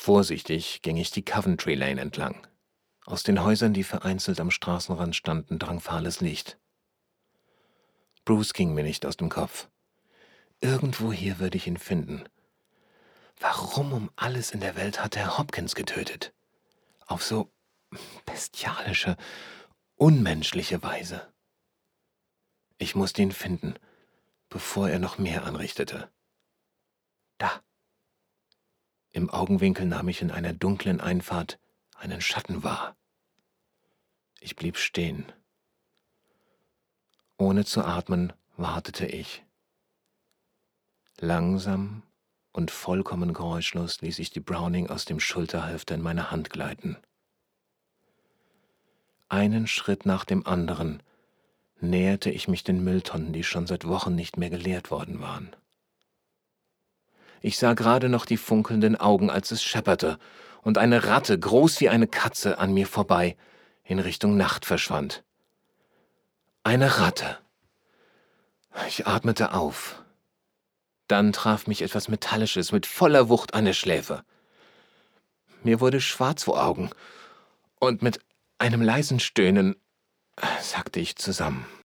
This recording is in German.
Vorsichtig ging ich die Coventry Lane entlang. Aus den Häusern, die vereinzelt am Straßenrand standen, drang fahles Licht. Bruce ging mir nicht aus dem Kopf. Irgendwo hier würde ich ihn finden. Warum um alles in der Welt hat er Hopkins getötet? Auf so bestialische, unmenschliche Weise. Ich musste ihn finden, bevor er noch mehr anrichtete. Da. Im Augenwinkel nahm ich in einer dunklen Einfahrt einen Schatten wahr. Ich blieb stehen. Ohne zu atmen wartete ich. Langsam und vollkommen geräuschlos ließ ich die Browning aus dem Schulterhalfter in meine Hand gleiten. Einen Schritt nach dem anderen näherte ich mich den Mülltonnen, die schon seit Wochen nicht mehr geleert worden waren. Ich sah gerade noch die funkelnden Augen, als es schepperte und eine Ratte, groß wie eine Katze, an mir vorbei in Richtung Nacht verschwand. Eine Ratte. Ich atmete auf. Dann traf mich etwas Metallisches mit voller Wucht an der Schläfe. Mir wurde schwarz vor Augen und mit einem leisen Stöhnen sackte ich zusammen.